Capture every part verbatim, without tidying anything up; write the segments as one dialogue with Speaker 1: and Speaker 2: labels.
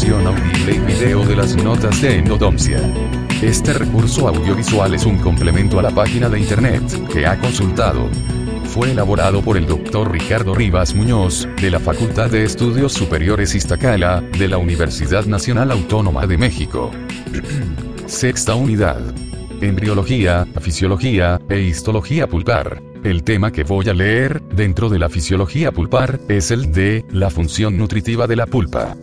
Speaker 1: versión audible y video de las notas de endodoncia. Este recurso audiovisual es un complemento a la página de internet que ha consultado. Fue elaborado por el doctor Ricardo Rivas Muñoz, de la Facultad de Estudios Superiores Iztacala, de la Universidad Nacional Autónoma de México. Sexta unidad. Embriología, fisiología e histología pulpar. El tema que voy a leer, dentro de la fisiología pulpar, es el de la función nutritiva de la pulpa.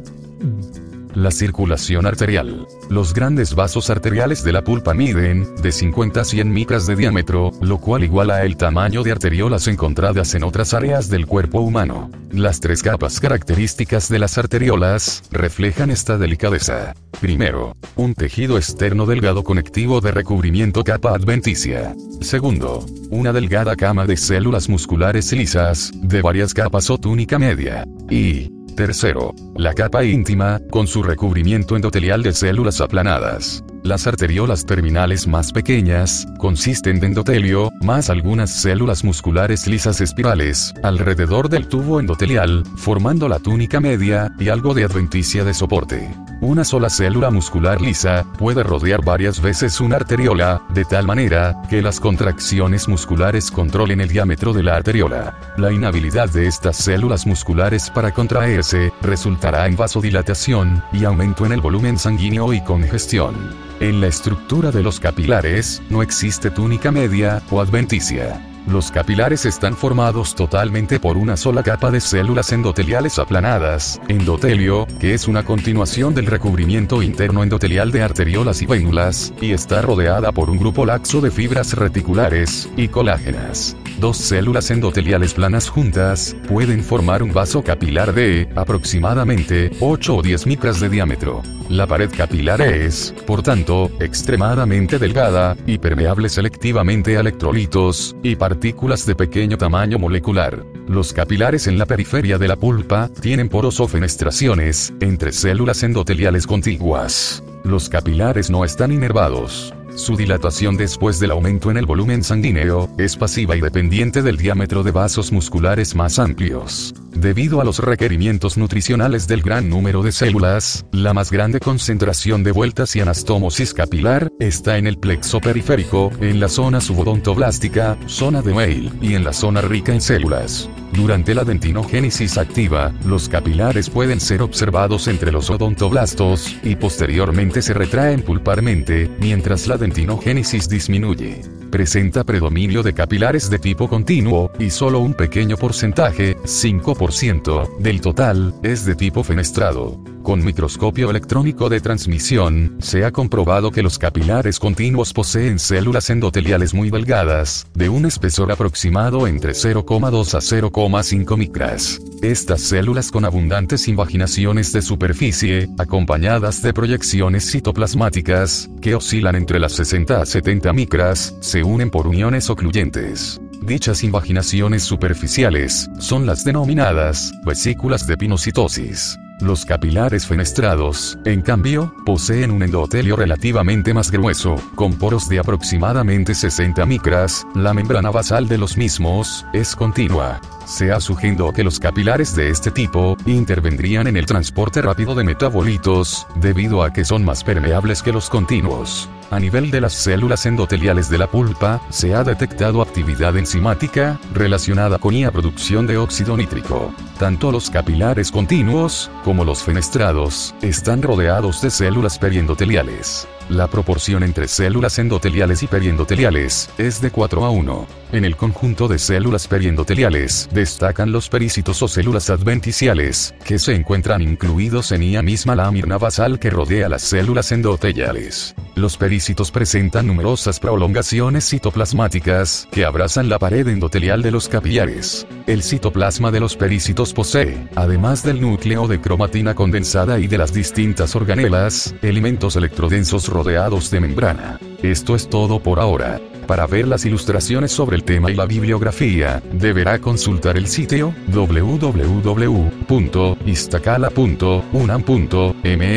Speaker 1: La circulación arterial. Los grandes vasos arteriales de la pulpa miden de cincuenta a cien micras de diámetro, lo cual iguala el tamaño de arteriolas encontradas en otras áreas del cuerpo humano. Las tres capas características de las arteriolas reflejan esta delicadeza. Primero, un tejido externo delgado conectivo de recubrimiento capa adventicia. Segundo, una delgada cama de células musculares lisas, de varias capas o túnica media. Y tercero, la capa íntima, con su recubrimiento endotelial de células aplanadas. Las arteriolas terminales más pequeñas, consisten de endotelio, más algunas células musculares lisas espirales, alrededor del tubo endotelial, formando la túnica media, y algo de adventicia de soporte. Una sola célula muscular lisa, puede rodear varias veces una arteriola, de tal manera, que las contracciones musculares controlen el diámetro de la arteriola. La inhabilidad de estas células musculares para contraerse, resultará en vasodilatación, y aumento en el volumen sanguíneo y congestión. En la estructura de los capilares, no existe túnica media o adventicia. Los capilares están formados totalmente por una sola capa de células endoteliales aplanadas, endotelio, que es una continuación del recubrimiento interno endotelial de arteriolas y vénulas, y está rodeada por un grupo laxo de fibras reticulares y colágenas. Dos células endoteliales planas juntas pueden formar un vaso capilar de aproximadamente ocho o diez micras de diámetro. La pared capilar es, por tanto, extremadamente delgada y permeable selectivamente a electrolitos y partículas de pequeño tamaño molecular. Los capilares en la periferia de la pulpa tienen poros o fenestraciones entre células endoteliales contiguas. Los capilares no están inervados. Su dilatación después del aumento en el volumen sanguíneo es pasiva y dependiente del diámetro de vasos musculares más amplios. Debido a los requerimientos nutricionales del gran número de células, la más grande concentración de vueltas y anastomosis capilar está en el plexo periférico, en la zona subodontoblástica, zona de Weil, y en la zona rica en células. Durante la dentinogénesis activa, los capilares pueden ser observados entre los odontoblastos, y posteriormente se retraen pulparmente, mientras la dentinogénesis disminuye. Presenta predominio de capilares de tipo continuo, y solo un pequeño porcentaje, cinco por ciento, del total, es de tipo fenestrado. Con microscopio electrónico de transmisión, se ha comprobado que los capilares continuos poseen células endoteliales muy delgadas, de un espesor aproximado entre cero coma dos a cero coma cinco micras. Estas células con abundantes invaginaciones de superficie, acompañadas de proyecciones citoplasmáticas, que oscilan entre las sesenta a setenta micras, se unen por uniones ocluyentes. Dichas invaginaciones superficiales son las denominadas vesículas de pinocitosis. Los capilares fenestrados, en cambio, poseen un endotelio relativamente más grueso, con poros de aproximadamente sesenta micras. La membrana basal de los mismos es continua. Se ha sugerido que los capilares de este tipo intervendrían en el transporte rápido de metabolitos, debido a que son más permeables que los continuos. A nivel de las células endoteliales de la pulpa, se ha detectado actividad enzimática relacionada con la producción de óxido nítrico. Tanto los capilares continuos, como los fenestrados, están rodeados de células periendoteliales. La proporción entre células endoteliales y periendoteliales es de cuatro a uno. En el conjunto de células periendoteliales destacan los perícitos o células adventiciales, que se encuentran incluidos en la misma lámina basal que rodea las células endoteliales. Los perícitos presentan numerosas prolongaciones citoplasmáticas que abrazan la pared endotelial de los capilares. El citoplasma de los perícitos posee, además del núcleo de cromatina condensada y de las distintas organelas, elementos electrodensos rodeados de membrana. Esto es todo por ahora. Para ver las ilustraciones sobre el tema y la bibliografía, deberá consultar el sitio doble u doble u doble u punto iztacala punto unam punto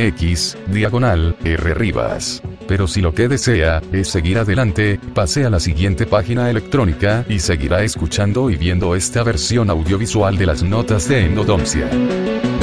Speaker 1: mx diagonal R Rivas. Pero si lo que desea es seguir adelante, pase a la siguiente página electrónica y seguirá escuchando y viendo esta versión audiovisual de las notas de endodoncia.